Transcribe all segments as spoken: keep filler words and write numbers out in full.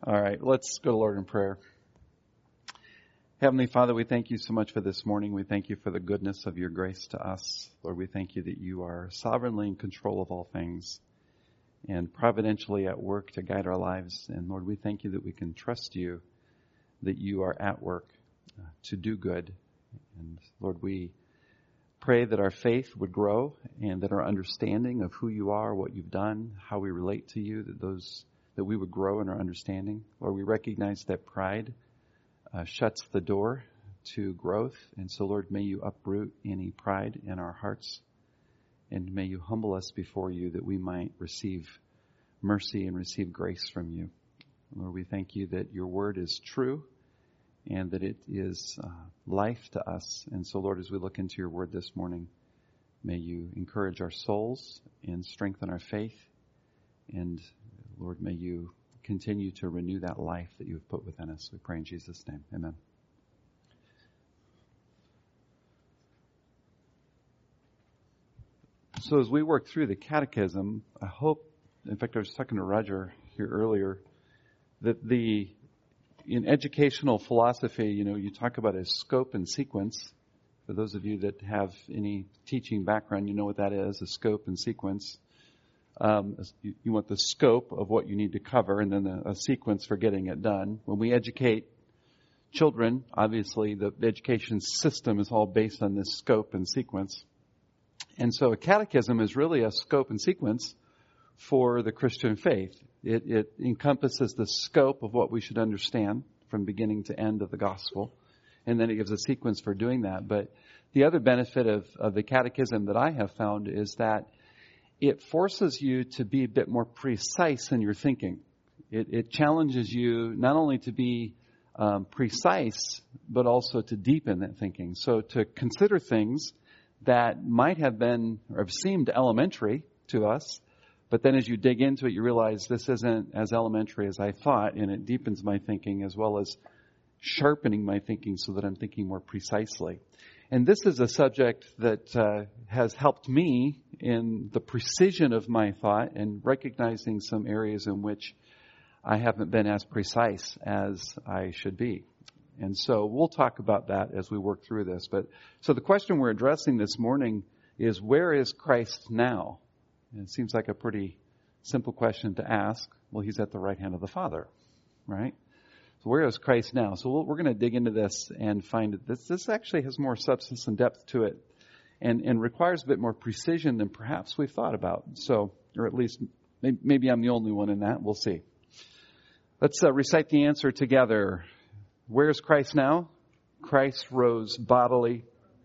All right, let's go to Lord in prayer. Heavenly Father, we thank you so much for this morning. We thank you for the goodness of your grace to us. Lord, we thank you that you are sovereignly in control of all things and providentially at work to guide our lives. And Lord, we thank you that we can trust you, that you are at work uh, to do good. And Lord, we pray that our faith would grow and that our understanding of who you are, what you've done, how we relate to you, that those that we would grow in our understanding. Lord, we recognize that pride uh, shuts the door to growth. And so, Lord, may you uproot any pride in our hearts. And may you humble us before you that we might receive mercy and receive grace from you. Lord, we thank you that your word is true and that it is uh, life to us. And so, Lord, as we look into your word this morning, may you encourage our souls and strengthen our faith. And, Lord, may you continue to renew that life that you have put within us. We pray in Jesus' name. Amen. So as we work through the catechism, I hope, in fact, I was talking to Roger here earlier, that the, in educational philosophy, you know, you talk about a scope and sequence. For those of you that have any teaching background, you know what that is, a scope and sequence. Um, you, you want the scope of what you need to cover and then a, a sequence for getting it done. When we educate children, obviously the, the education system is all based on this scope and sequence. And so a catechism is really a scope and sequence for the Christian faith. It, it encompasses the scope of what we should understand from beginning to end of the gospel. And then it gives a sequence for doing that. But the other benefit of, of the catechism that I have found is that it forces you to be a bit more precise in your thinking. It, it challenges you not only to be um, precise, but also to deepen that thinking. So to consider things that might have been or have seemed elementary to us, but then as you dig into it, you realize this isn't as elementary as I thought, and it deepens my thinking as well as sharpening my thinking so that I'm thinking more precisely. And this is a subject that uh, has helped me in the precision of my thought and recognizing some areas in which I haven't been as precise as I should be. And so we'll talk about that as we work through this. But so the question we're addressing this morning is, where is Christ now? And it seems like a pretty simple question to ask. Well, he's at the right hand of the Father, right? So where is Christ now? So we'll, we're going to dig into this and find that this, this actually has more substance and depth to it and, and requires a bit more precision than perhaps we've thought about. So, or at least maybe, maybe I'm the only one in that. We'll see. Let's uh, recite the answer together. Where is Christ now? Christ rose bodily.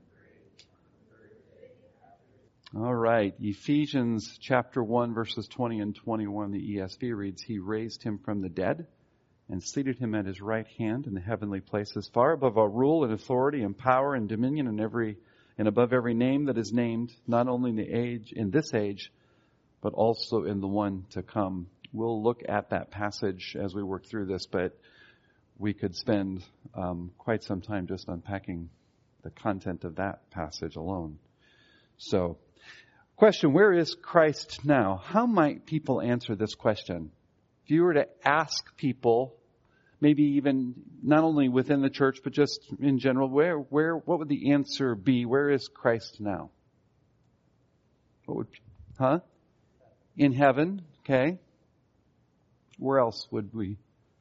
All right. Ephesians chapter one, verses twenty and twenty-one, the E S V reads, He raised him from the dead and seated him at his right hand in the heavenly places, far above all rule and authority and power and dominion and every and above every name that is named, not only in the age, in this age, but also in the one to come. We'll look at that passage as we work through this, but we could spend um, quite some time just unpacking the content of that passage alone. So, question, where is Christ now? How might people answer this question? If you were to ask people, maybe even not only within the church, but just in general, where, where, what would the answer be? Where is Christ now? What would, huh? In heaven, okay. Where else would we?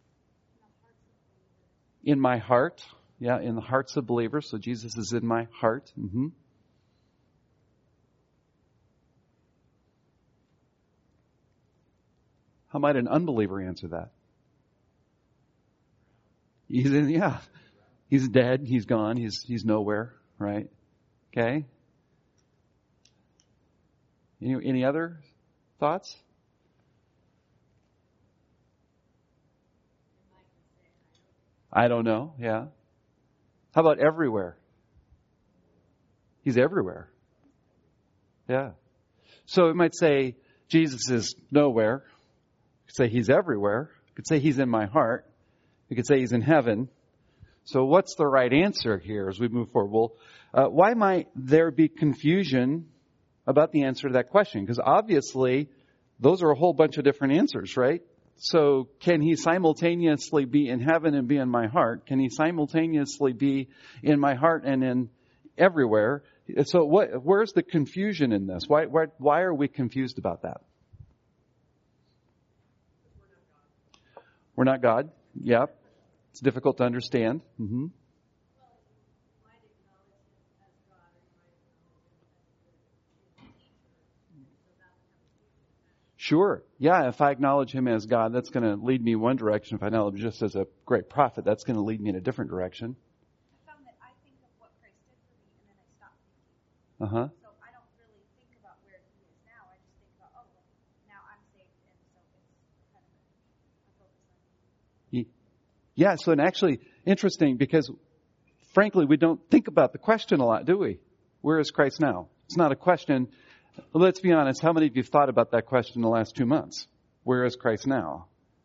In my heart. Yeah, in the hearts of believers. So Jesus is in my heart. Mm-hmm. How might an unbeliever answer that? He's in, yeah. He's dead. He's gone. He's he's nowhere. Right? Okay. Any any other thoughts? I don't know. Yeah. How about everywhere? He's everywhere. Yeah. So it might say Jesus is nowhere. You could say he's everywhere. You could say he's in my heart. You could say he's in heaven. So what's the right answer here as we move forward? Well, uh, why might there be confusion about the answer to that question? Because obviously those are a whole bunch of different answers, right? So can he simultaneously be in heaven and be in my heart? Can he simultaneously be in my heart and in everywhere? So what, where's the confusion in this? Why, why, why are we confused about that? We're not God. Yeah. It's difficult to understand. Mm-hmm. Sure. Yeah, if I acknowledge him as God, that's going to lead me one direction. If I acknowledge him just as a great prophet, that's going to lead me in a different direction. I found that I think of what Christ did for me, and then I stop thinking. Uh-huh. So I don't really think about where he is now. I just think about, oh, well, now I'm saved, and so it's kind of a focus on me. Yeah, so and actually interesting because, frankly, we don't think about the question a lot, do we? Where is Christ now? It's not a question. Let's be honest. How many of you have thought about that question in the last two months? Where is Christ now?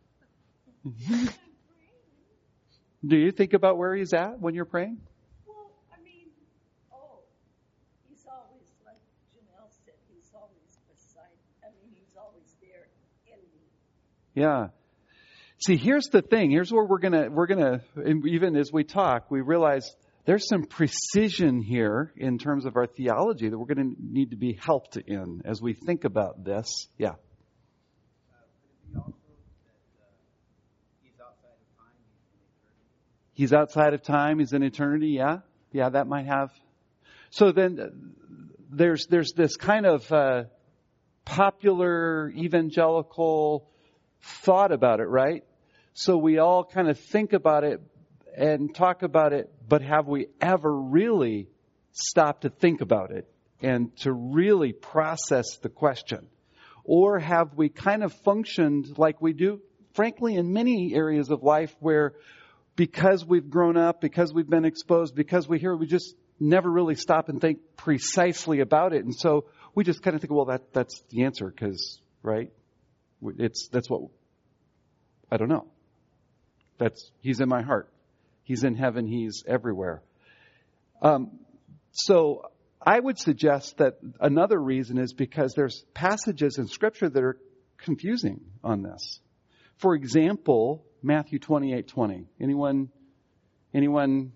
Do you think about where he's at when you're praying? Well, I mean, oh, he's always, like Janelle said, he's always beside, I mean, he's always there in me. Yeah. See, here's the thing. Here's where we're gonna, we're gonna, even as we talk, we realize there's some precision here in terms of our theology that we're going to need to be helped in as we think about this. Yeah. Uh, could it be also that uh, he's outside of time, he's in eternity? He's outside of time, he's in eternity, yeah. Yeah, that might have. So then uh, there's there's this kind of uh, popular evangelical thought about it, right? So we all kind of think about it and talk about it, but have we ever really stopped to think about it and to really process the question? Or have we kind of functioned like we do, frankly, in many areas of life where because we've grown up, because we've been exposed, because we hear, we just never really stop and think precisely about it. And so we just kind of think, well, that that's the answer because, right? It's, that's what, I don't know. That's, he's in my heart. He's in heaven. He's everywhere. Um, so I would suggest that another reason is because there's passages in Scripture that are confusing on this. For example, Matthew twenty-eight twenty. Anyone? Anyone?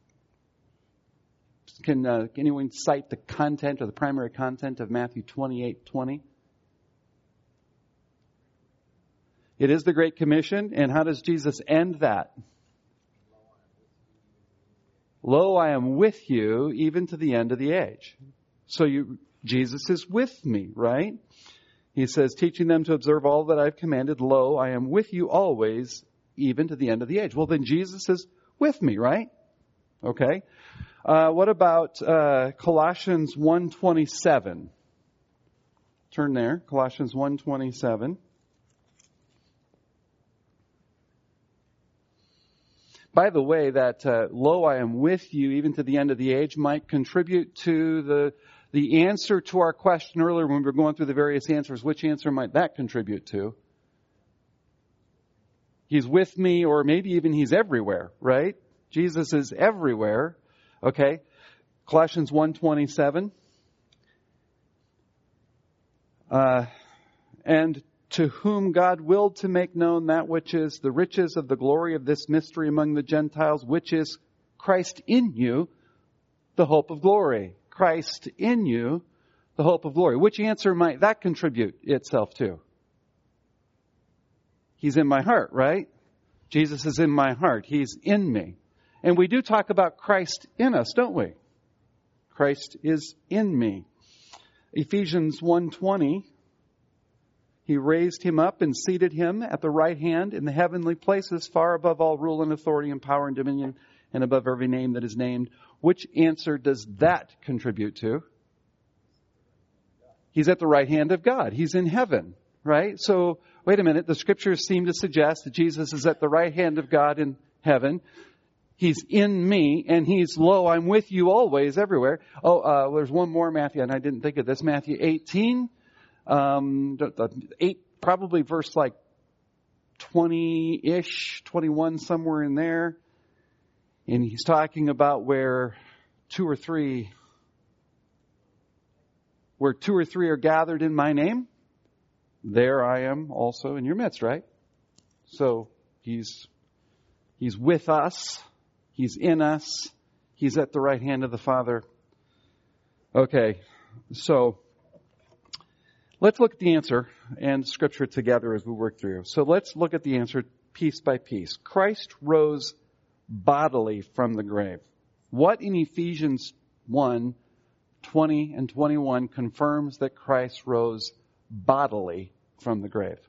Can uh, anyone cite the content or the primary content of Matthew twenty-eight twenty? It is the Great Commission, and how does Jesus end that? Lo, I am with you even to the end of the age. So you, Jesus is with me, right? He says, teaching them to observe all that I've commanded. Lo, I am with you always, even to the end of the age. Well, then Jesus is with me, right? Okay. Uh, what about uh, Colossians one twenty-seven? Turn there. Colossians one twenty-seven. By the way, that uh, lo, I am with you even to the end of the age might contribute to the the answer to our question earlier when we were going through the various answers. Which answer might that contribute to? He's with me, or maybe even he's everywhere, right? Jesus is everywhere. Okay. Colossians one twenty-seven. Uh, and to whom God willed to make known that which is the riches of the glory of this mystery among the Gentiles, which is Christ in you, the hope of glory. Christ in you, the hope of glory. Which answer might that contribute itself to? He's in my heart, right? Jesus is in my heart. He's in me. And we do talk about Christ in us, don't we? Christ is in me. Ephesians one twenty. He raised him up and seated him at the right hand in the heavenly places, far above all rule and authority and power and dominion, and above every name that is named. Which answer does that contribute to? He's at the right hand of God. He's in heaven, right? So, wait a minute. The Scriptures seem to suggest that Jesus is at the right hand of God in heaven. He's in me, and he's, lo, I'm with you always, everywhere. Oh, uh, there's one more, Matthew, and I didn't think of this. Matthew eighteen. Um, eight, probably verse like twenty-ish, twenty-one, somewhere in there. And he's talking about where two or three, where two or three are gathered in my name, there I am also in your midst, right? So he's he's with us. He's in us. He's at the right hand of the Father. Okay, so let's look at the answer and Scripture together as we work through. So let's look at the answer piece by piece. Christ rose bodily from the grave. What in Ephesians one, twenty and twenty-one confirms that Christ rose bodily from the grave?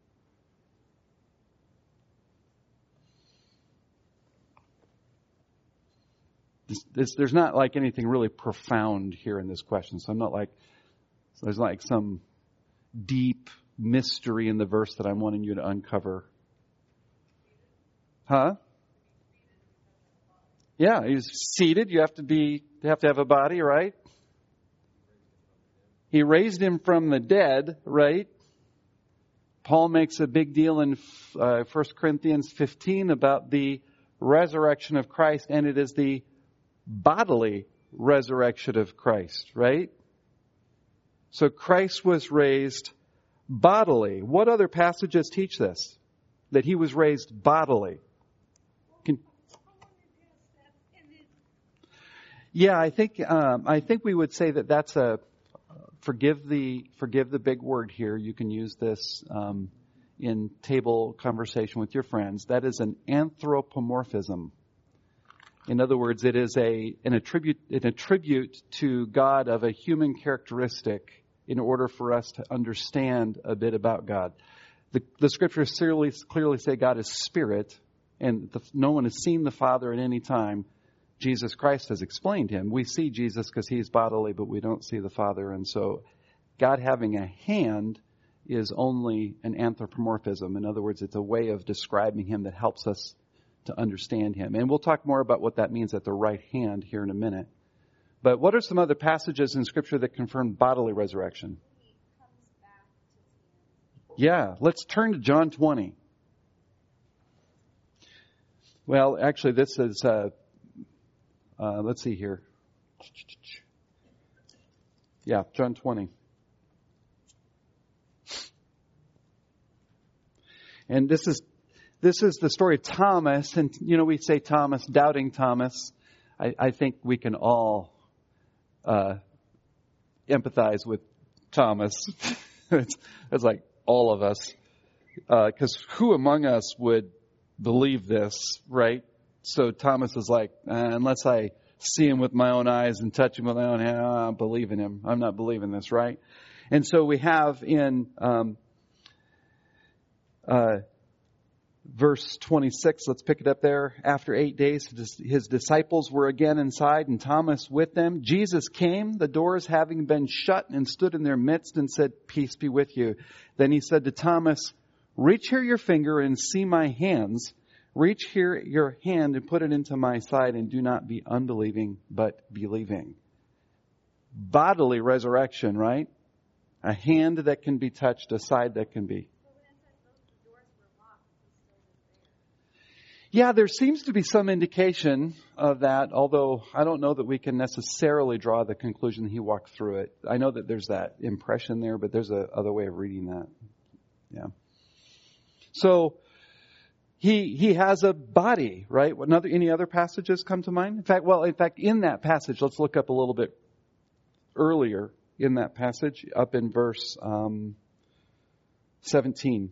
This, this, there's not like anything really profound here in this question. So I'm not like, so there's like some deep mystery in the verse that I'm wanting you to uncover. Huh? Yeah, he's seated. You have to be, you have to have a body, right? He raised him from the dead, right? Paul makes a big deal in uh, First Corinthians fifteen about the resurrection of Christ, and it is the bodily resurrection of Christ, right? So Christ was raised bodily. What other passages teach this? That he was raised bodily. Can... Yeah, I think um, I think we would say that that's a forgive the forgive the big word here. You can use this um, in table conversation with your friends. That is an anthropomorphism. In other words, it is a an attribute an attribute to God of a human characteristic in order for us to understand a bit about God. The, the scriptures clearly clearly say God is spirit, and the, no one has seen the Father at any time. Jesus Christ has explained him. We see Jesus because he's bodily, but we don't see the Father. And so God having a hand is only an anthropomorphism. In other words, it's a way of describing him that helps us to understand him. And we'll talk more about what that means at the right hand here in a minute. But what are some other passages in Scripture that confirm bodily resurrection? Yeah, let's turn to John twenty. Well, actually, this is, uh, uh, let's see here. Yeah, John twenty. And this is This is the story of Thomas, and you know we say Thomas, doubting Thomas. I, I think we can all uh, empathize with Thomas. it's, it's like all of us, because uh, who among us would believe this, right? So Thomas is like, uh, unless I see him with my own eyes and touch him with my own hand, I don't believe in him. I'm not believing this, right? And so we have in um, uh, verse twenty-six, let's pick it up there. After eight days, his disciples were again inside and Thomas with them. Jesus came, the doors having been shut, and stood in their midst and said, "Peace be with you." Then he said to Thomas, "Reach here your finger and see my hands. Reach here your hand and put it into my side, and do not be unbelieving, but believing." Bodily resurrection, right? A hand that can be touched, a side that can be. Yeah, there seems to be some indication of that, although I don't know that we can necessarily draw the conclusion that he walked through it. I know that there's that impression there, but there's a other way of reading that. Yeah. So he he has a body, right? Another any other passages come to mind? In fact, well, in fact, in that passage, let's look up a little bit earlier in that passage, up in verse um, seventeen.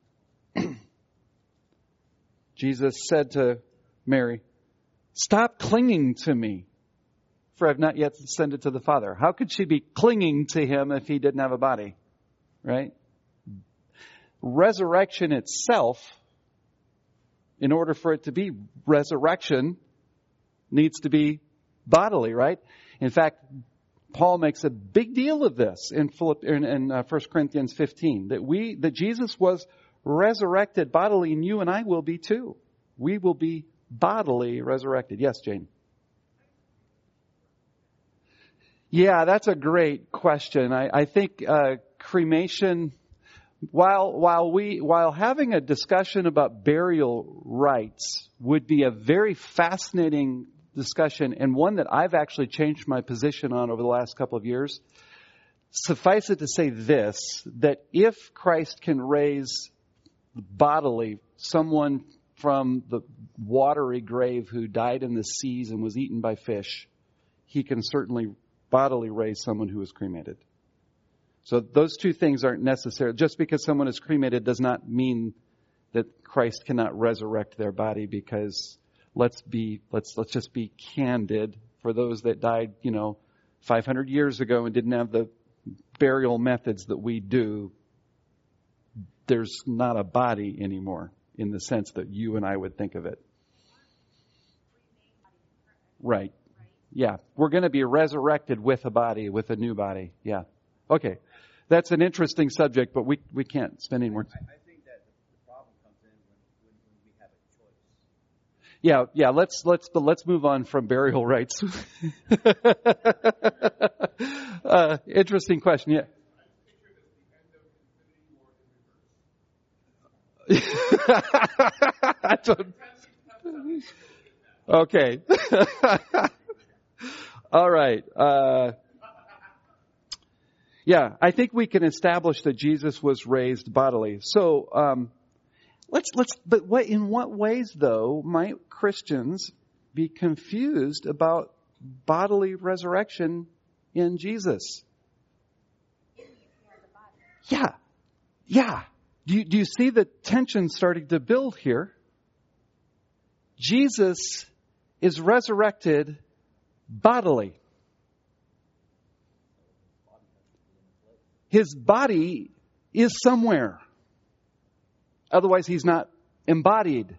Jesus said to Mary, "Stop clinging to me, for I've not yet ascended to the Father." How could she be clinging to him if he didn't have a body? Right? Resurrection itself, in order for it to be resurrection, needs to be bodily, right? In fact, Paul makes a big deal of this in Philipp, in, in uh, First Corinthians fifteen, that we that Jesus was resurrected bodily, and you and I will be too. We will be bodily resurrected. Yes, Jane? Yeah, that's a great question. I, I think uh, cremation, while while we while having a discussion about burial rites would be a very fascinating discussion, and one that I've actually changed my position on over the last couple of years, suffice it to say this, that if Christ can raise bodily, someone from the watery grave who died in the seas and was eaten by fish, he can certainly bodily raise someone who was cremated. So those two things aren't necessary. Just because someone is cremated does not mean that Christ cannot resurrect their body, because let's be, let's, let's just be candid. For those that died, you know, five hundred years ago and didn't have the burial methods that we do, there's not a body anymore in the sense that you and I would think of it. Right. Yeah. We're going to be resurrected with a body, with a new body. Yeah. Okay. That's an interesting subject, but we, we can't spend any more time. I, I think that the problem comes in when, when, when we have a choice. Yeah, yeah. Let's let's but let's move on from burial rites. uh, interesting question. Yeah. Okay. All right. Uh, yeah, I think we can establish that Jesus was raised bodily. So um, let's let's. But what in what ways though might Christians be confused about bodily resurrection in Jesus? Yeah, yeah. Do you, do you see the tension starting to build here? Jesus is resurrected bodily. His body is somewhere. Otherwise, he's not embodied.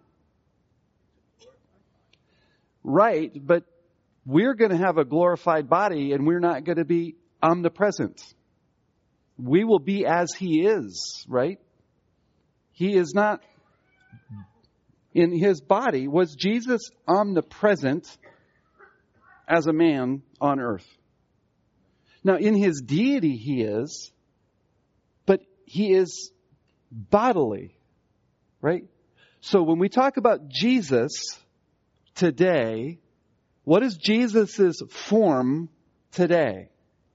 Right, but we're going to have a glorified body and we're not going to be omnipresent. We will be as he is, right? He is not in his body. Was Jesus omnipresent as a man on earth? Now, in his deity, he is, but he is bodily, right? So when we talk about Jesus today, what is Jesus' form today?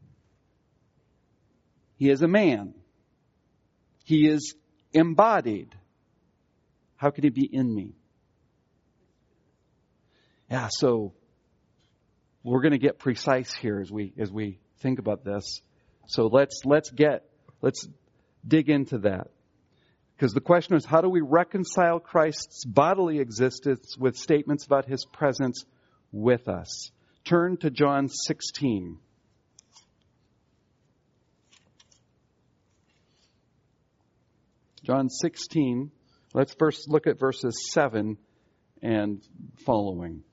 He is a man. He is embodied. How can he be in me? Yeah, so we're going to get precise here as we as we think about this. So let's let's get let's dig into that. Because the question is, how do we reconcile Christ's bodily existence with statements about his presence with us? Turn to John sixteen. John sixteen. Let's first look at verses seven and following.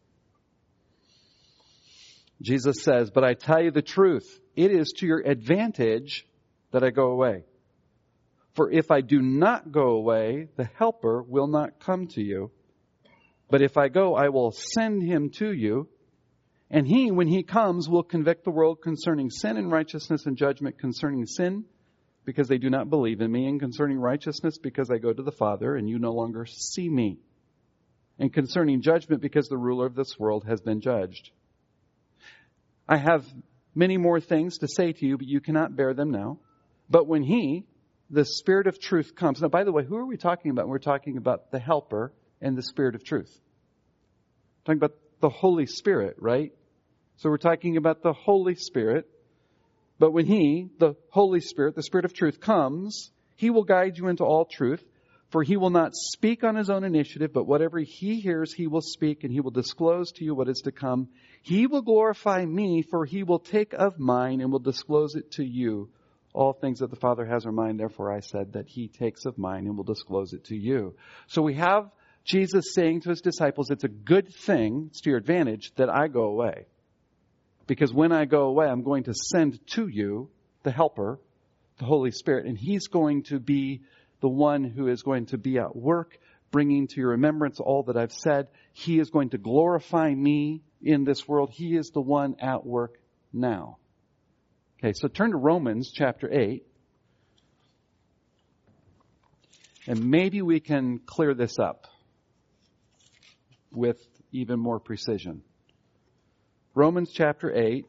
Jesus says, "But I tell you the truth, it is to your advantage that I go away. For if I do not go away, the Helper will not come to you. But if I go, I will send him to you. And he, when he comes, will convict the world concerning sin and righteousness and judgment. Concerning sin, because they do not believe in me. And concerning righteousness, because I go to the Father, and you no longer see me. And concerning judgment, because the ruler of this world has been judged. I have many more things to say to you, but you cannot bear them now. But when he, the Spirit of truth, comes." Now, by the way, who are we talking about? We're talking about the Helper and the Spirit of truth. We're talking about the Holy Spirit, right? So we're talking about the Holy Spirit. But when he, the Holy Spirit, the Spirit of truth, comes, he will guide you into all truth. For he will not speak on his own initiative, but whatever he hears, he will speak, and he will disclose to you what is to come. He will glorify me, for he will take of mine and will disclose it to you. All things that the Father has are mine, therefore I said that he takes of mine and will disclose it to you. So we have Jesus saying to his disciples, it's a good thing, it's to your advantage, that I go away. Because when I go away, I'm going to send to you the Helper, the Holy Spirit, and he's going to be the one who is going to be at work, bringing to your remembrance all that I've said. He is going to glorify me in this world. He is the one at work now. Okay, so turn to Romans chapter eight. And maybe we can clear this up with even more precision. Romans chapter eight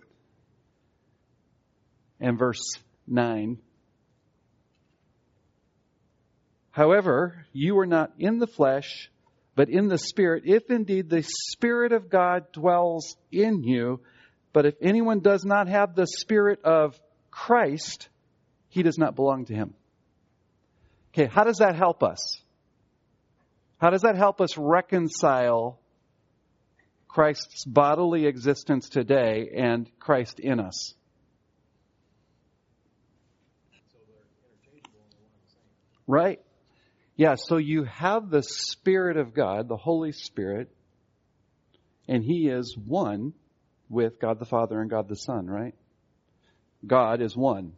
and verse nine. However, you are not in the flesh, but in the Spirit, if indeed the Spirit of God dwells in you. But if anyone does not have the Spirit of Christ, he does not belong to him. Okay, how does that help us? How does that help us reconcile Christ's bodily existence today and Christ in us? Right? Yeah, so you have the Spirit of God, the Holy Spirit, and He is one with God the Father and God the Son, right? God is one.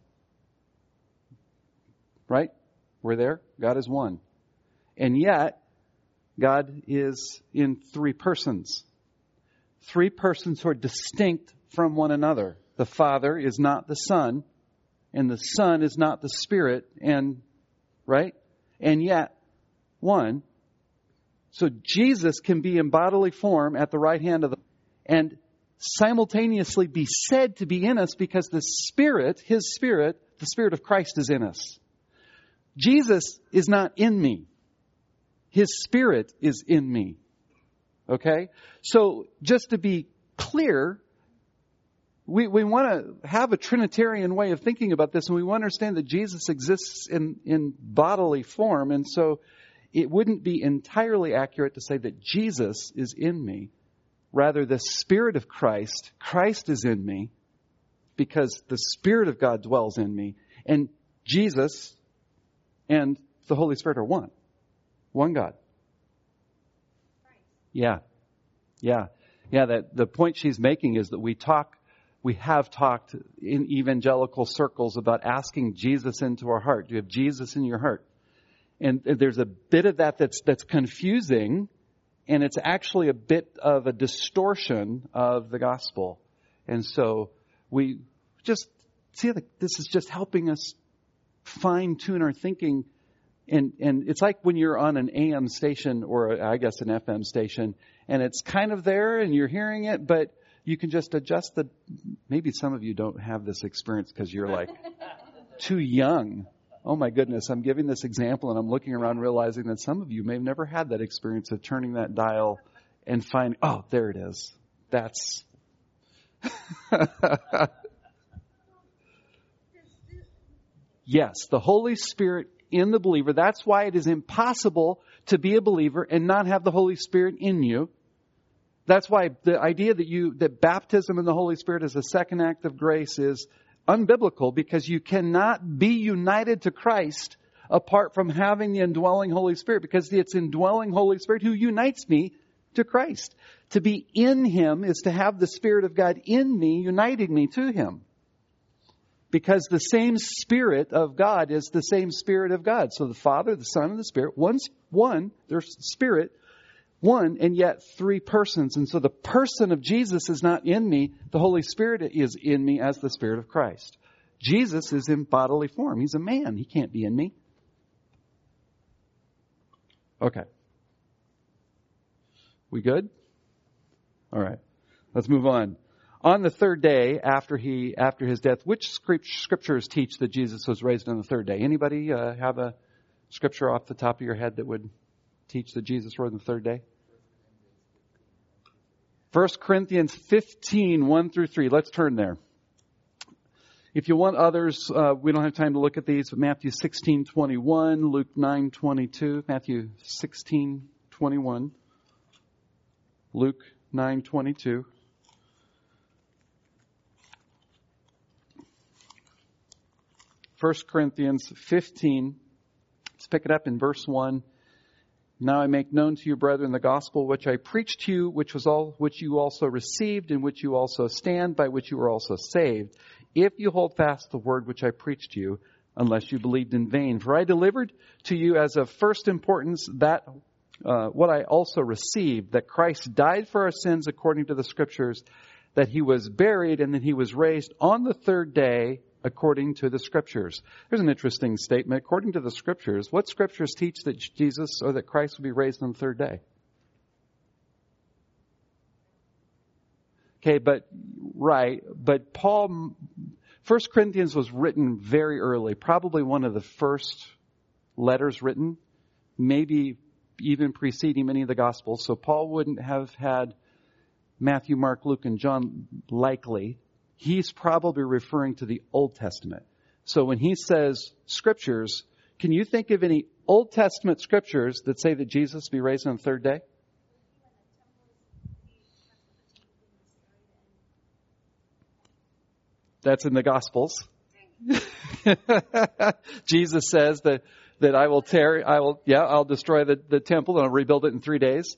Right? We're there? God is one. And yet, God is in three persons. Three persons who are distinct from one another. The Father is not the Son, and the Son is not the Spirit, and, right? And yet, one. So Jesus can be in bodily form at the right hand of the, and simultaneously be said to be in us because the Spirit, His Spirit, the Spirit of Christ is in us. Jesus is not in me. His Spirit is in me. Okay? So, just to be clear, we, we want to have a Trinitarian way of thinking about this, and we want to understand that Jesus exists in, in bodily form, and so it wouldn't be entirely accurate to say that Jesus is in me. Rather, the Spirit of Christ, Christ is in me, because the Spirit of God dwells in me, and Jesus and the Holy Spirit are one. One God. Yeah. Yeah. Yeah, that the point she's making is that we talk, we have talked in evangelical circles about asking Jesus into our heart. Do you have Jesus in your heart? And there's a bit of that that's that's confusing, and it's actually a bit of a distortion of the gospel. And so we just see that this is just helping us fine-tune our thinking. And and it's like when you're on an A M station or a, I guess an F M station, and it's kind of there and you're hearing it, but you can just adjust the, maybe some of you don't have this experience because you're like too young. Oh my goodness, I'm giving this example and I'm looking around realizing that some of you may have never had that experience of turning that dial and finding, oh, there it is. That's... Yes, the Holy Spirit in the believer. That's why it is impossible to be a believer and not have the Holy Spirit in you. That's why the idea that you that baptism in the Holy Spirit is a second act of grace is unbiblical, because you cannot be united to Christ apart from having the indwelling Holy Spirit, because it's indwelling Holy Spirit who unites me to Christ. To be in Him is to have the Spirit of God in me, uniting me to Him. Because the same Spirit of God is the same Spirit of God. So the Father, the Son, and the Spirit, one's one, there's Spirit, one, and yet three persons. And so the person of Jesus is not in me. The Holy Spirit is in me as the Spirit of Christ. Jesus is in bodily form. He's a man. He can't be in me. Okay. We good? All right. Let's move on. On the third day after he after his death, which scriptures teach that Jesus was raised on the third day? Anybody uh, have a scripture off the top of your head that would teach that Jesus rose on the third day? First Corinthians fifteen, one through three. Let's turn there. If you want others, uh, we don't have time to look at these, but Matthew sixteen, twenty-one, Luke nine, twenty-two, Matthew sixteen, twenty-one, Luke nine, twenty-two. First Corinthians fifteen, let's pick it up in verse one. Now I make known to you, brethren, the gospel which I preached to you, which was all which you also received, in which you also stand, by which you were also saved, if you hold fast the word which I preached to you, unless you believed in vain. For I delivered to you as of first importance that uh, what I also received, that Christ died for our sins according to the Scriptures, that He was buried, and that He was raised on the third day according to the Scriptures. There's an interesting statement. According to the Scriptures, what Scriptures teach that Jesus or that Christ will be raised on the third day? Okay, but, right, but Paul, First Corinthians was written very early, probably one of the first letters written, maybe even preceding many of the Gospels. So Paul wouldn't have had Matthew, Mark, Luke, and John likely. He's probably referring to the Old Testament. So when he says scriptures, can you think of any Old Testament scriptures that say that Jesus will be raised on the third day? That's in the Gospels. Jesus says that, that I will tear, I will, yeah, I'll destroy the, the temple and I'll rebuild it in three days.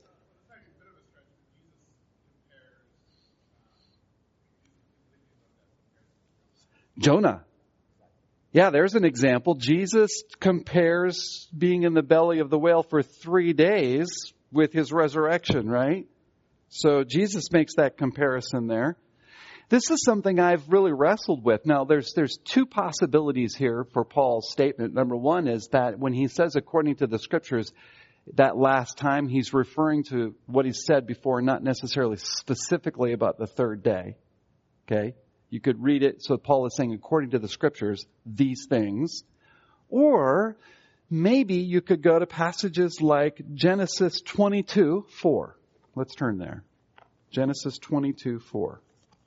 Jonah. Yeah, there's an example. Jesus compares being in the belly of the whale for three days with his resurrection, right? So Jesus makes that comparison there. This is something I've really wrestled with. Now, there's there's two possibilities here for Paul's statement. Number one is that when he says according to the scriptures, that last time he's referring to what he said before, not necessarily specifically about the third day. Okay? You could read it, so Paul is saying, according to the scriptures, these things. Or maybe you could go to passages like Genesis twenty-two four. Let's turn there. Genesis twenty-two four.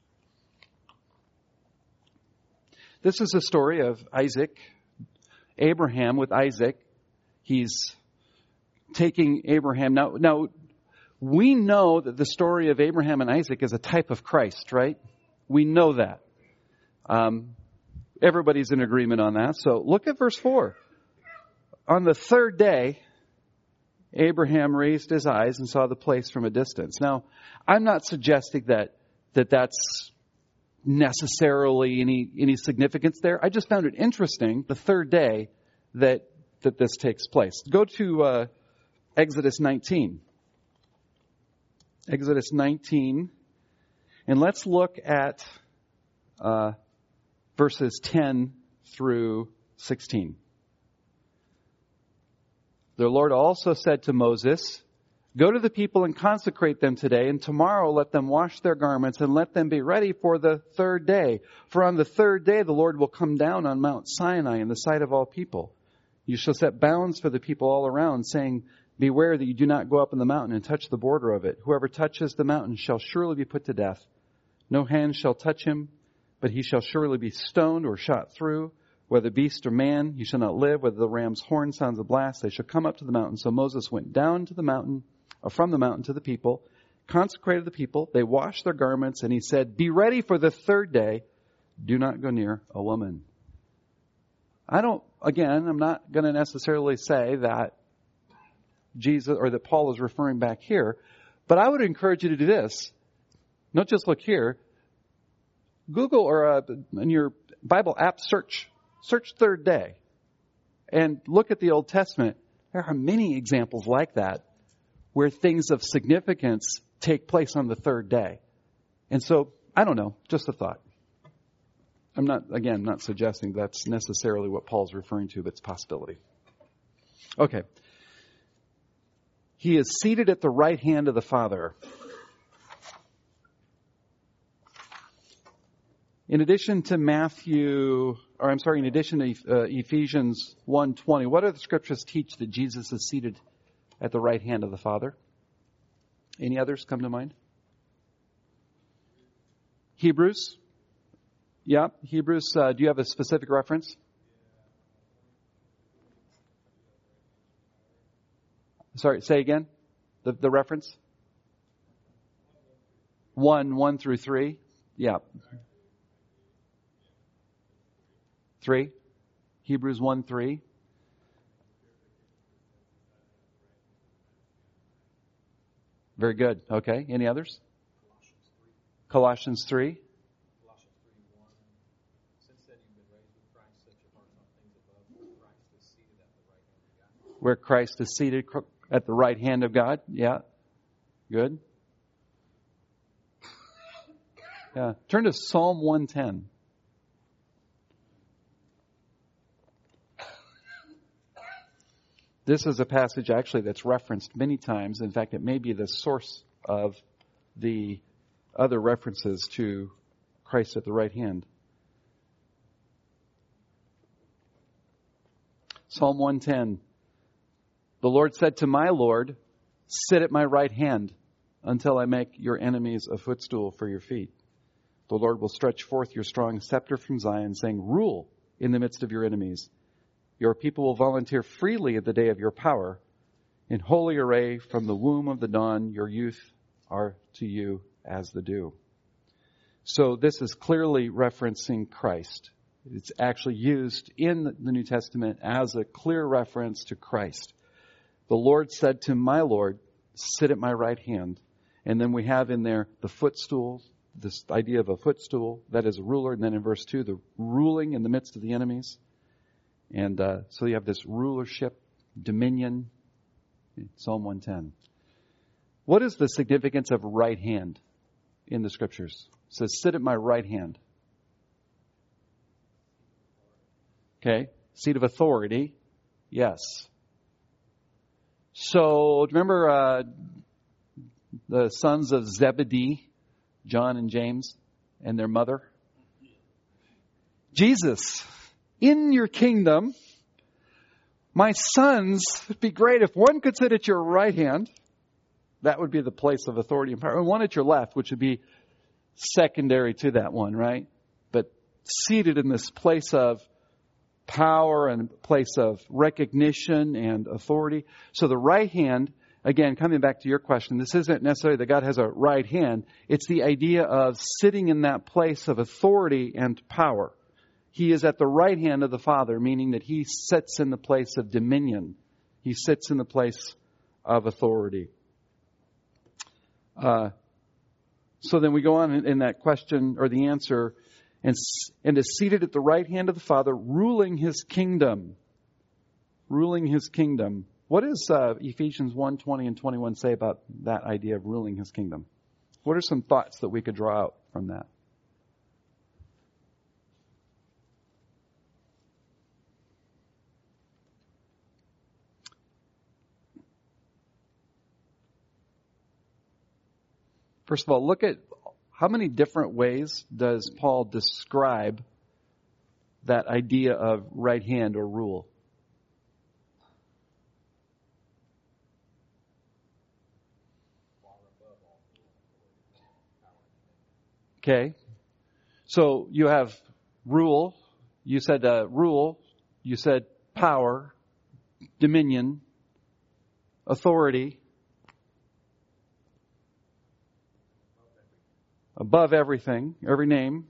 This is a story of Isaac, Abraham with Isaac. He's taking Abraham. Now, now, we know that the story of Abraham and Isaac is a type of Christ, right? We know that. Um, everybody's in agreement on that. So look at verse four. On the third day, Abraham raised his eyes and saw the place from a distance. Now, I'm not suggesting that, that that's necessarily any, any significance there. I just found it interesting, the third day, that, that this takes place. Go to uh, Exodus nineteen. Exodus nineteen. And let's look at uh, verses ten through sixteen. The Lord also said to Moses, "Go to the people and consecrate them today, and tomorrow let them wash their garments and let them be ready for the third day. For on the third day the Lord will come down on Mount Sinai in the sight of all people. You shall set bounds for the people all around, saying, 'Beware that you do not go up in the mountain and touch the border of it. Whoever touches the mountain shall surely be put to death. No hand shall touch him, but he shall surely be stoned or shot through. Whether beast or man, he shall not live. Whether the ram's horn sounds a blast, they shall come up to the mountain.' So Moses went down to the mountain, or from the mountain to the people, consecrated the people. They washed their garments, and he said, 'Be ready for the third day. Do not go near a woman.'" I don't, again, I'm not going to necessarily say that Jesus or that Paul is referring back here, but I would encourage you to do this. Not just look here. Google or uh, in your Bible app search, search third day and look at the Old Testament. There are many examples like that where things of significance take place on the third day. And so, I don't know, just a thought. I'm not, again, not suggesting that's necessarily what Paul's referring to, but it's a possibility. Okay. He is seated at the right hand of the Father. In addition to Matthew, or I'm sorry, in addition to uh, Ephesians one twenty, what do the scriptures teach that Jesus is seated at the right hand of the Father? Any others come to mind? Hebrews? Yeah, Hebrews. Uh, do you have a specific reference? Sorry, say again. The, the reference? One, one through three. Yeah. Three. Hebrews one, three. Very good. Okay. Any others? Colossians three. Colossians three, one. Since then you've been raised with Christ, set your hearts on things above, where Christ is seated at the right hand of God. Where Christ is seated at the right hand of God. Yeah. Good. Yeah. Turn to Psalm one ten. This is a passage actually that's referenced many times. In fact, it may be the source of the other references to Christ at the right hand. Psalm one ten. The Lord said to my Lord, sit at my right hand until I make your enemies a footstool for your feet. The Lord will stretch forth your strong scepter from Zion, saying, rule in the midst of your enemies. Your people will volunteer freely at the day of your power. In holy array from the womb of the dawn, your youth are to you as the dew. So this is clearly referencing Christ. It's actually used in the New Testament as a clear reference to Christ. The Lord said to my Lord, sit at my right hand. And then we have in there the footstool, this idea of a footstool, that is a ruler. And then in verse two, the ruling in the midst of the enemies. And uh, so you have this rulership, dominion, Psalm one ten. What is the significance of right hand in the scriptures? It says, sit at my right hand. Okay, seat of authority, yes. So, remember uh, the sons of Zebedee, John and James, and their mother? Jesus, in your kingdom, my sons, it'd be great if one could sit at your right hand. That would be the place of authority and power. And one at your left, which would be secondary to that one, right? But seated in this place of power and place of recognition and authority. So the right hand, again, coming back to your question, this isn't necessarily that God has a right hand. It's the idea of sitting in that place of authority and power. He is at the right hand of the Father, meaning that he sits in the place of dominion. He sits in the place of authority. Uh, so then we go on in, in that question or the answer, and, and is seated at the right hand of the Father, ruling his kingdom. Ruling his kingdom. What does uh, Ephesians one twenty and twenty-one say about that idea of ruling his kingdom? What are some thoughts that we could draw out from that? First of all, look at how many different ways does Paul describe that idea of right hand or rule? Okay. So you have rule. You said uh, rule. You said power, dominion, authority. Above everything, every name.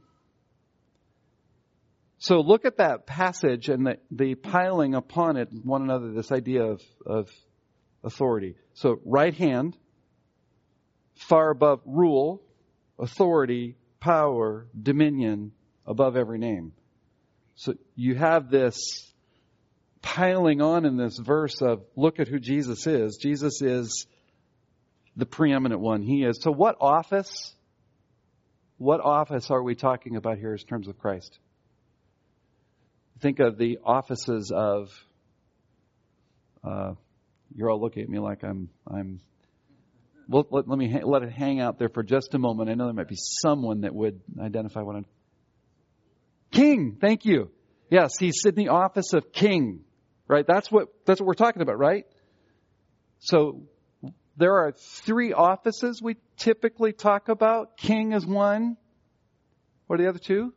So look at that passage and the, the piling upon it one another, this idea of, of authority. So right hand, far above rule, authority, power, dominion, above every name. So you have this piling on in this verse of look at who Jesus is. Jesus is the preeminent one. He is. So what office? What office are we talking about here in terms of Christ? Think of the offices of, uh, you're all looking at me like I'm, I'm, well, let, let me ha- let it hang out there for just a moment. I know there might be someone that would identify what I'm, King, thank you. Yes, he's in the office of King, right? That's what, that's what we're talking about, right? So, there are three offices we typically talk about. King is one. What are the other two?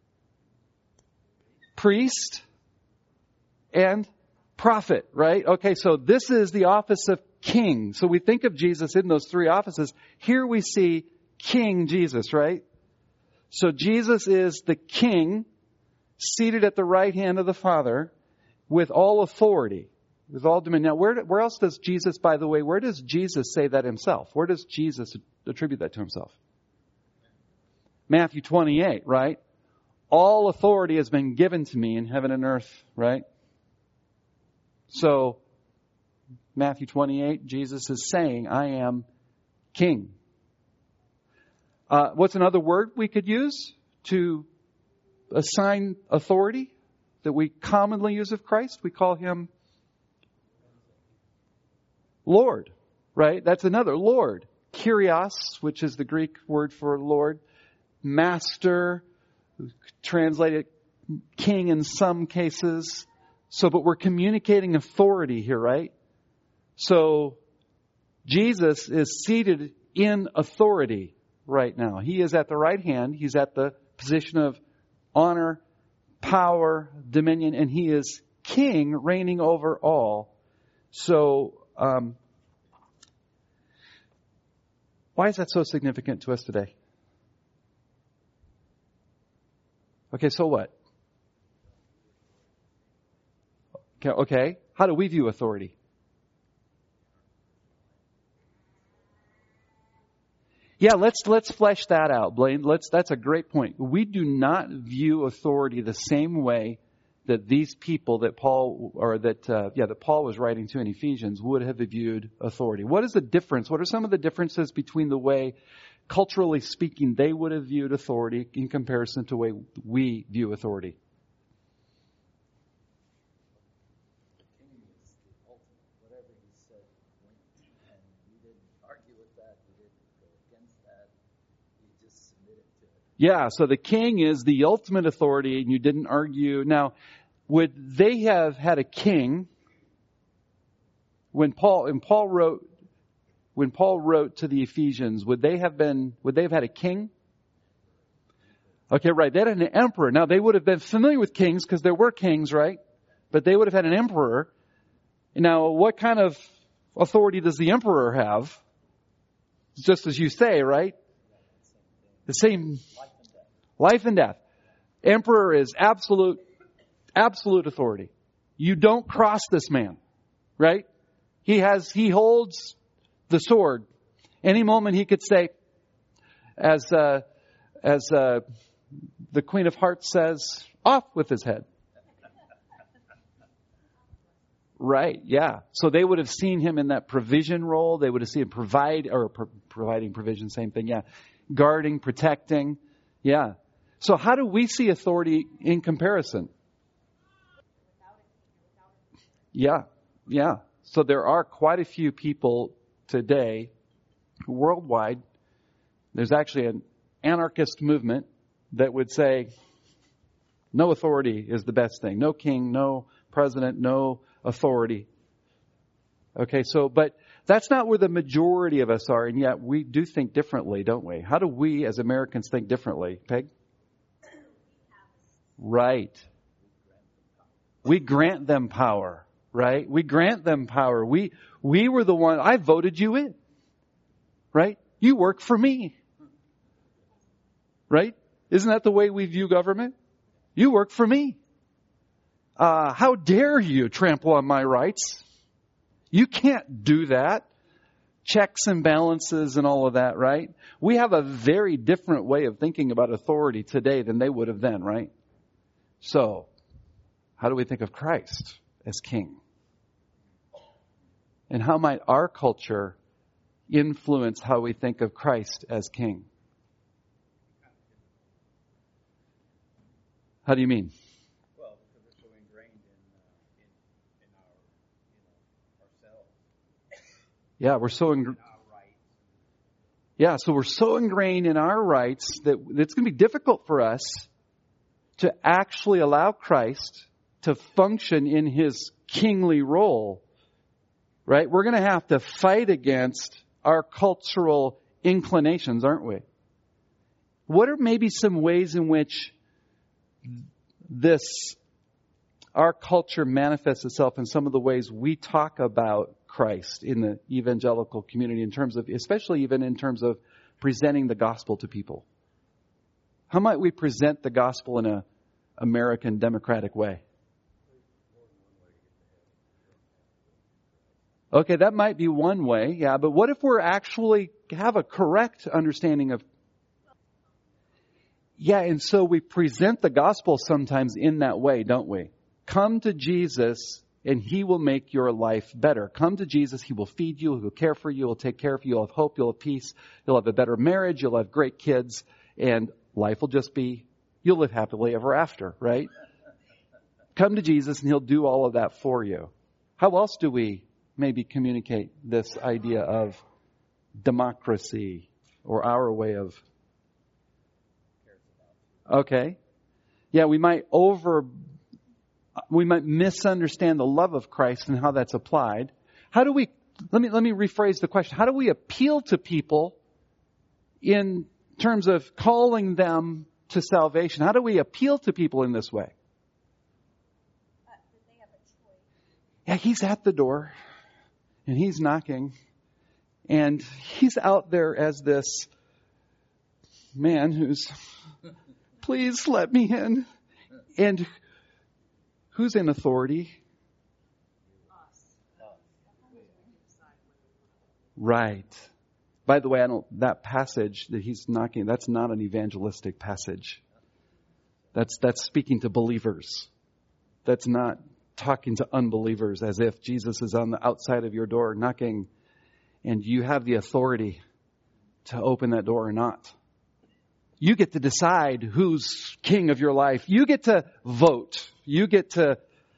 Priest and prophet, right? Okay, so this is the office of king. So we think of Jesus in those three offices. Here we see King Jesus, right? So Jesus is the king seated at the right hand of the Father with all authority. With all dominion. Now, where, where else does Jesus, by the way, where does Jesus say that himself? Where does Jesus attribute that to himself? Matthew twenty-eight, right? All authority has been given to me in heaven and earth, right? So, Matthew twenty-eight, Jesus is saying, I am king. Uh, what's another word we could use to assign authority that we commonly use of Christ? We call him Lord, right? That's another Lord. Kyrios, which is the Greek word for Lord. Master, translated king in some cases. So, but we're communicating authority here, right? So, Jesus is seated in authority right now. He is at the right hand. He's at the position of honor, power, dominion, and He is King reigning over all. So, um, why is that so significant to us today? Okay, so what? Okay, okay. How do we view authority? Yeah, let's let's flesh that out, Blaine. Let's that's a great point. We do not view authority the same way that these people that Paul or that uh, yeah that Paul was writing to in Ephesians would have viewed authority. What is the difference? What are some of the differences between the way, culturally speaking, they would have viewed authority in comparison to the way we view authority? The king is the ultimate. Whatever he said went, and we didn't argue with that. We didn't go against that. We just submitted to it. Yeah, so the king is the ultimate authority, and you didn't argue. Now, would they have had a king when Paul and Paul wrote when Paul wrote to the Ephesians? Would they have been? Would they have had a king? Okay, right. They had an emperor. Now they would have been familiar with kings because there were kings, right? But they would have had an emperor. Now, what kind of authority does the emperor have? Just as you say, right? The same life and death. Emperor is absolute, absolute authority. You don't cross this man, right? He has, he holds the sword. Any moment he could say, as, uh, as, uh, the Queen of Hearts says, off with his head. Right, yeah. So they would have seen him in that provision role. They would have seen him provide, or pro- providing provision, same thing, yeah. Guarding, protecting, yeah. So how do we see authority in comparison? Yeah, yeah. So there are quite a few people today, worldwide, there's actually an anarchist movement that would say no authority is the best thing. No king, no president, no authority. Okay, so, but that's not where the majority of us are, and yet we do think differently, don't we? How do we as Americans think differently, Peg? Right. We grant them power, right? We grant them power. We, we were the one, I voted you in, right? You work for me, right? Isn't that the way we view government? You work for me. Uh, how dare you trample on my rights? You can't do that. Checks and balances and all of that, right? We have a very different way of thinking about authority today than they would have then, right? So, how do we think of Christ as King? And how might our culture influence how we think of Christ as King? How do you mean? Well, because we're so ingrained in uh, in, in our, you know, ourselves. Yeah, we're so ingrained. Yeah, so we're so ingrained in our rights that it's going to be difficult for us to actually allow Christ to function in His kingly role, right? We're going to have to fight against our cultural inclinations, aren't we? What are maybe some ways in which this, our culture manifests itself in some of the ways we talk about Christ in the evangelical community in terms of, especially even in terms of presenting the gospel to people? How might we present the gospel in a American democratic way? Okay, that might be one way, yeah, but what if we're actually have a correct understanding of... Yeah, and so we present the gospel sometimes in that way, don't we? Come to Jesus and He will make your life better. Come to Jesus, He will feed you, He will care for you, He'll take care of you, you'll have hope, you'll have peace, you'll have a better marriage, you'll have great kids, and life will just be, you'll live happily ever after, right? Come to Jesus and He'll do all of that for you. How else do we maybe communicate this idea of democracy or our way of... Okay. Yeah, we might over we might misunderstand the love of Christ and how that's applied. How do we, let me, let me rephrase the question. How do we appeal to people in terms of calling them to salvation? How do we appeal to people in this way? Uh, did they have a choice? Yeah, he's at the door and he's knocking and he's out there as this man who's, please let me in. And who's in authority? Right. By the way, I don't, that passage that he's knocking, that's not an evangelistic passage. That's, that's speaking to believers. That's not talking to unbelievers as if Jesus is on the outside of your door knocking and you have the authority to open that door or not. You get to decide who's king of your life. You get to vote. You get to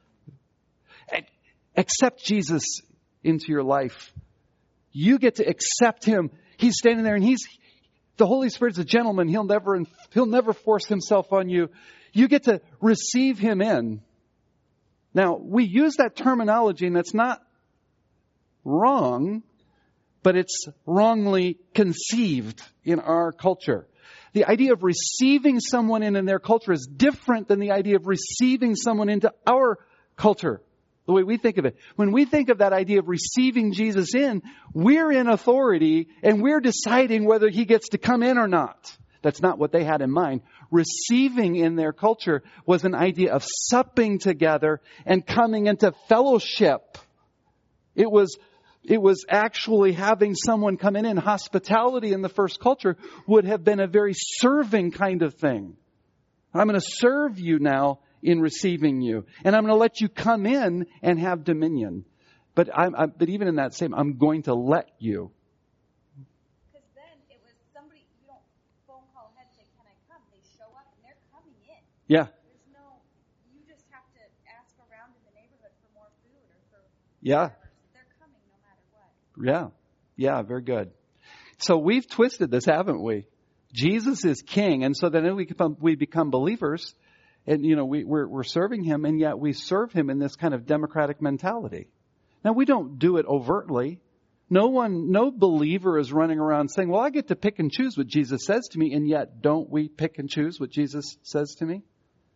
accept Jesus into your life. You get to accept him. He's standing there and he's, the Holy Spirit's a gentleman. He'll never, he'll never force himself on you. You get to receive him in. Now, we use that terminology and that's not wrong, but it's wrongly conceived in our culture. The idea of receiving someone in in their culture is different than the idea of receiving someone into our culture. The way we think of it. When we think of that idea of receiving Jesus in, we're in authority and we're deciding whether he gets to come in or not. That's not what they had in mind. Receiving in their culture was an idea of supping together and coming into fellowship. It was It was actually having someone come in. And hospitality in the first culture would have been a very serving kind of thing. I'm going to serve you now in receiving you. And I'm going to let you come in and have dominion. But I'm, I, but even in that same, I'm going to let you. Because then it was somebody, you don't phone call ahead and say, can I come? They show up and they're coming in. Yeah. There's no, you just have to ask around in the neighborhood for more food or for Yeah. whatever. They're coming no matter what. Yeah. Yeah, very good. So we've twisted this, haven't we? Jesus is king. And so then we become, we become believers and, you know, we, we're, we're serving him and yet we serve him in this kind of democratic mentality. Now we don't do it overtly. No one, no believer is running around saying, well, I get to pick and choose what Jesus says to me. And yet don't we pick and choose what Jesus says to me?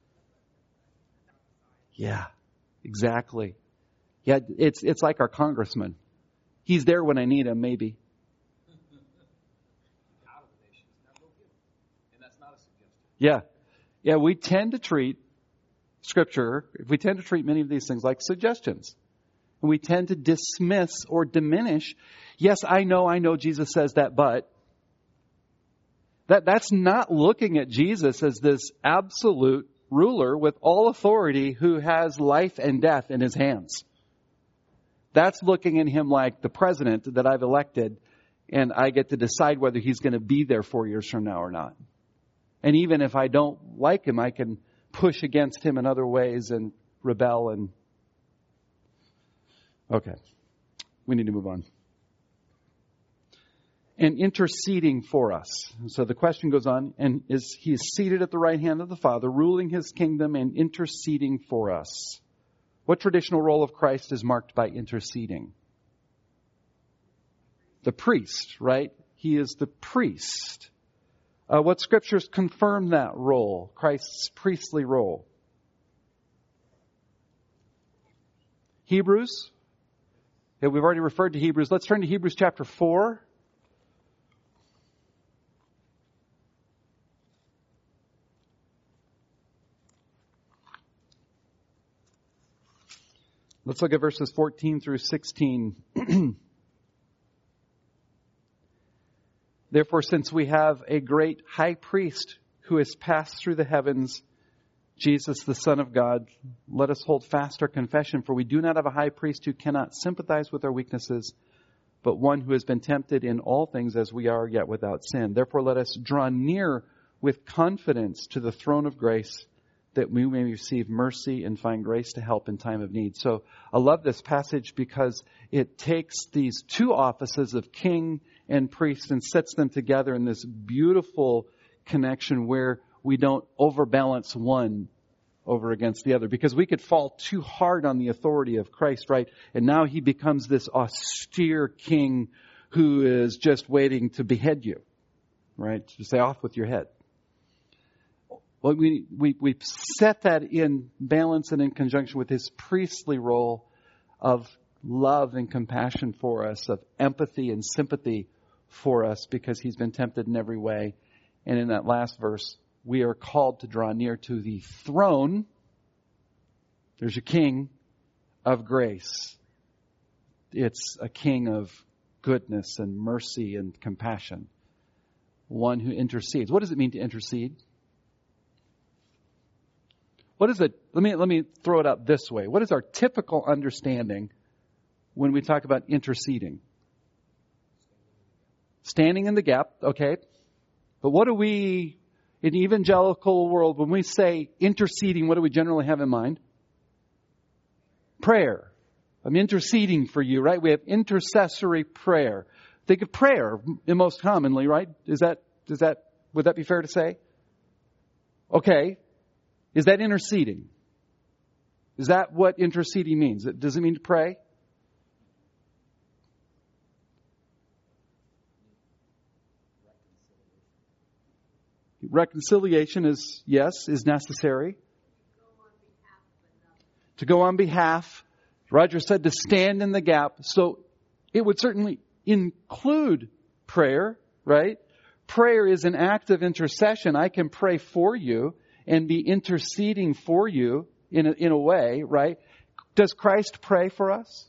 Yeah, exactly. Yeah, it's, it's like our congressman. He's there when I need him, maybe. Out of the nations, now go get them. And that's not a suggestion. Yeah. Yeah, we tend to treat Scripture, we tend to treat many of these things like suggestions. And we tend to dismiss or diminish. Yes, I know, I know Jesus says that, but that that's not looking at Jesus as this absolute ruler with all authority who has life and death in his hands. That's looking at him like the president that I've elected and I get to decide whether he's going to be there four years from now or not. And even if I don't like him, I can push against him in other ways and rebel and... Okay. We need to move on. And interceding for us. So the question goes on, and is he is seated at the right hand of the Father, ruling his kingdom and interceding for us. What traditional role of Christ is marked by interceding? The priest, right? He is the priest. Uh, what scriptures confirm that role, Christ's priestly role? Hebrews. Yeah, we've already referred to Hebrews. Let's turn to Hebrews chapter four. Let's look at verses fourteen through sixteen. Therefore, since we have a great high priest who has passed through the heavens, Jesus, the Son of God, let us hold fast our confession, for we do not have a high priest who cannot sympathize with our weaknesses, but one who has been tempted in all things as we are, yet without sin. Therefore, let us draw near with confidence to the throne of grace, that we may receive mercy and find grace to help in time of need. So I love this passage because it takes these two offices of king and priest and sets them together in this beautiful connection where we don't overbalance one over against the other, because we could fall too hard on the authority of Christ, right? And now he becomes this austere king who is just waiting to behead you, right? To say, off with your head. Well, we, we, we set that in balance and in conjunction with his priestly role of love and compassion for us, of empathy and sympathy for us, because he's been tempted in every way. And in that last verse, we are called to draw near to the throne. There's a king of grace. It's a king of goodness and mercy and compassion. One who intercedes. What does it mean to intercede? What is it? Let me, let me throw it out this way. What is our typical understanding when we talk about interceding? Standing in the gap, okay. But what do we, in the evangelical world, when we say interceding, what do we generally have in mind? Prayer. I'm interceding for you, right? We have intercessory prayer. Think of prayer most commonly, right? Is that, is that, would that be fair to say? Okay. Is that interceding? Is that what interceding means? Does it mean to pray? Reconciliation is, yes, is necessary. To go on behalf. Roger said to stand in the gap. So it would certainly include prayer, right? Prayer is an act of intercession. I can pray for you and be interceding for you in a, in a way, right? Does Christ pray for us?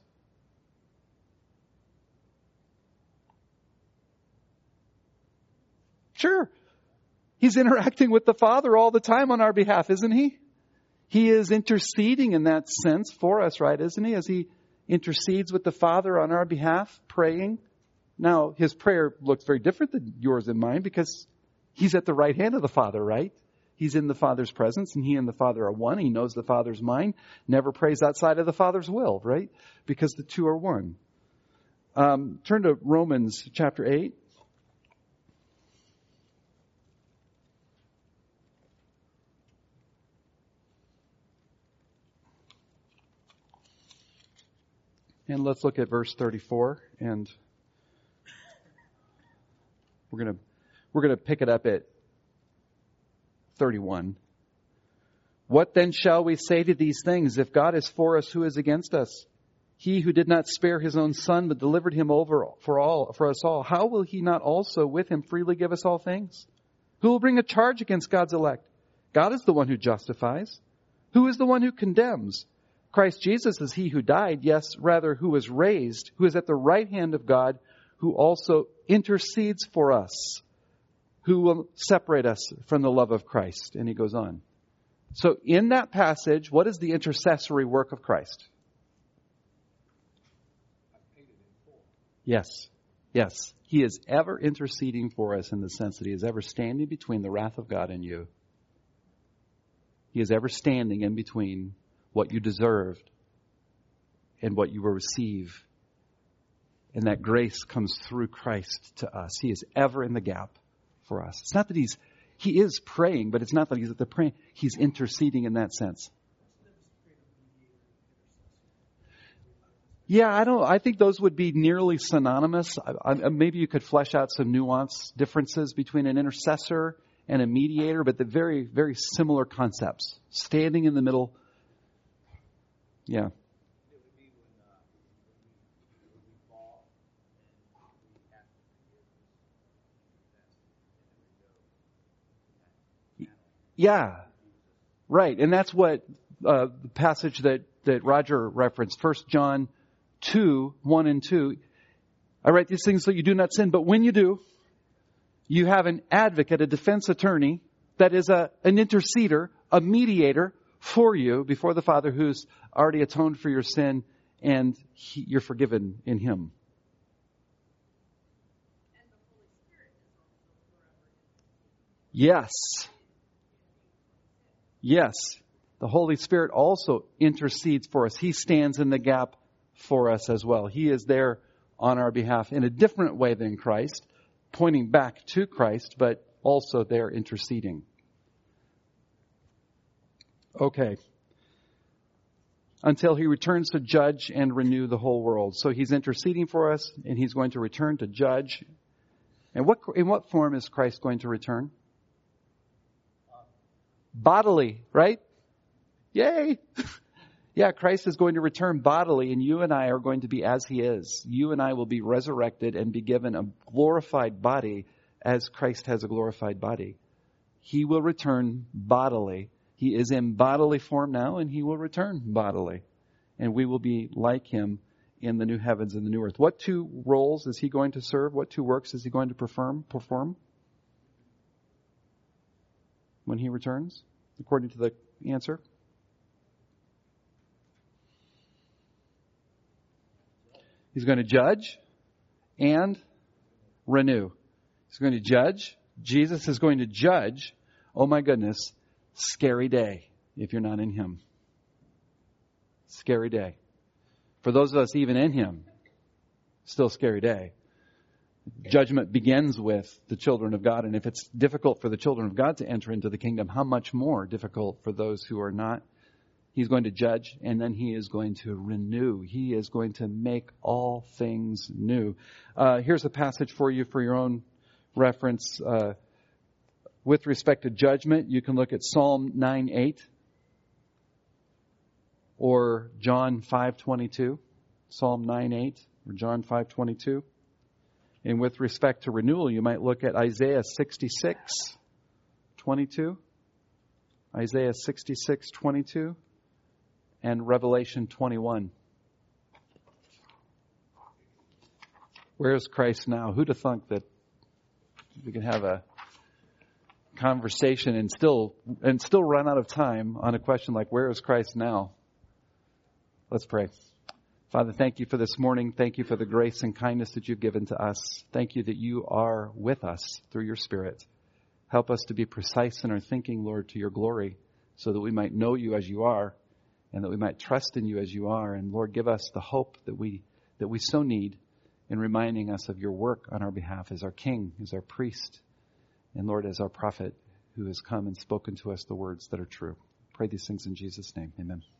Sure. He's interacting with the Father all the time on our behalf, isn't he? He is interceding in that sense for us, right, isn't he? As he intercedes with the Father on our behalf, praying. Now, his prayer looks very different than yours and mine because he's at the right hand of the Father, right? He's in the Father's presence and he and the Father are one. He knows the Father's mind, never prays outside of the Father's will, right? Because the two are one. Um, turn to Romans chapter eight. And let's look at verse thirty-four, and we're going to we're going to pick it up at thirty-one. What then shall we say to these things? If God is for us, who is against us? He who did not spare his own son, but delivered him over for all for us all, how will he not also with him freely give us all things? Who will bring a charge against God's elect? God is the one who justifies. Who is the one who condemns? Christ Jesus is he who died, yes, rather who was raised, who is at the right hand of God, who also intercedes for us, who will separate us from the love of Christ. And he goes on. So in that passage, what is the intercessory work of Christ? Yes, yes. He is ever interceding for us in the sense that he is ever standing between the wrath of God and you. He is ever standing in between what you deserved and what you will receive. And that grace comes through Christ to us. He is ever in the gap for us. It's not that he's, he is praying, but it's not that he's at the praying. He's interceding in that sense. Yeah, I don't, I think those would be nearly synonymous. I, I, maybe you could flesh out some nuance differences between an intercessor and a mediator, but the very, very similar concepts. Standing in the middle. Yeah. It would be when, uh, when, we, when we fall and we have to forgive. Yeah. Right. And that's what uh, the passage that, that Roger referenced, First John two, one and two. I write these things so you do not sin, but when you do, you have an advocate, a defense attorney, that is a an interceder, a mediator for you before the Father, who's already atoned for your sin, and he, you're forgiven in him. And the Holy Spirit is also forever. Yes. Yes. The Holy Spirit also intercedes for us. He stands in the gap for us as well. He is there on our behalf in a different way than Christ, pointing back to Christ, but also there interceding. Okay. Until he returns to judge and renew the whole world. So he's interceding for us, and he's going to return to judge. And what in what form is Christ going to return? Bodily, right? Yay! Yeah, Christ is going to return bodily, and you and I are going to be as he is. You and I will be resurrected and be given a glorified body as Christ has a glorified body. He will return bodily. He is in bodily form now, and he will return bodily. And we will be like him in the new heavens and the new earth. What two roles is he going to serve? What two works is he going to perform? perform when he returns, according to the answer? He's going to judge and renew. He's going to judge. Jesus is going to judge. Oh my goodness. Scary day if you're not in him. Scary day. For those of us even in him, still scary day. Judgment begins with the children of God. And if it's difficult for the children of God to enter into the kingdom, how much more difficult for those who are not? He's going to judge, and then he is going to renew. He is going to make all things new. Uh, here's a passage for you for your own reference. Uh, with respect to judgment, you can look at Psalm nine eight or John five twenty-two. Psalm nine eight or John five twenty-two. And with respect to renewal, you might look at Isaiah sixty-six twenty-two. Isaiah sixty-six twenty-two. And Revelation twenty-one. Where is Christ now? Who'd have thunk that we could have a conversation and still and still run out of time on a question like, where is Christ now? Let's pray. Father, thank you for this morning. Thank you for the grace and kindness that you've given to us. Thank you that you are with us through your Spirit. Help us to be precise in our thinking, Lord, to your glory, so that we might know you as you are, and that we might trust in you as you are. And Lord, give us the hope that we that we so need in reminding us of your work on our behalf as our King, as our priest, and Lord, as our prophet who has come and spoken to us the words that are true. Pray these things in Jesus' name. Amen.